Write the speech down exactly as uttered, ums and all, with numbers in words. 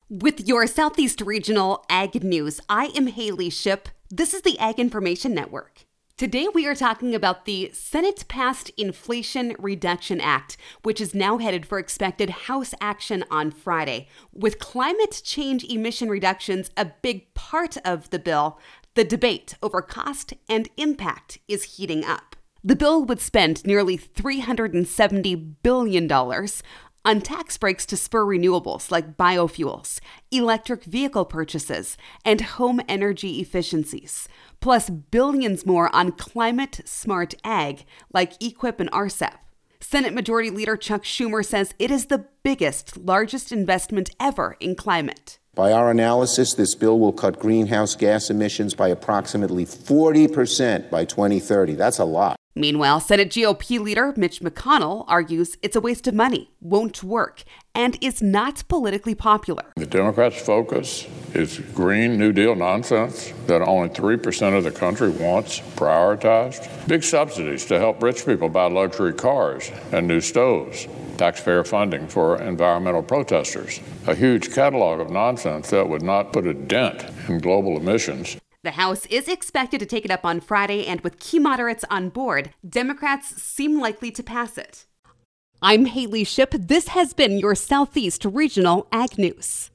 With your Southeast Regional Ag News, I am Haley Ship. This is the Ag Information Network. Today we are talking about the Senate-passed Inflation Reduction Act, which is now headed for expected House action on Friday. With climate change emission reductions a big part of the bill, the debate over cost and impact is heating up. The bill would spend nearly three hundred seventy billion dollars on tax breaks to spur renewables like biofuels, electric vehicle purchases, and home energy efficiencies, plus billions more on climate-smart ag like E Q I P and R C E P. Senate Majority Leader Chuck Schumer says it is the biggest, largest investment ever in climate. By our analysis, this bill will cut greenhouse gas emissions by approximately forty percent by twenty thirty. That's a lot. Meanwhile, Senate G O P leader Mitch McConnell argues it's a waste of money, won't work, and is not politically popular. The Democrats' focus is Green New Deal nonsense that only three percent of the country wants prioritized. Big subsidies to help rich people buy luxury cars and new stoves. Taxpayer funding for environmental protesters. A huge catalog of nonsense that would not put a dent in global emissions. The House is expected to take it up on Friday, and with key moderates on board, Democrats seem likely to pass it. I'm Haley Ship. This has been your Southeast Regional Ag News.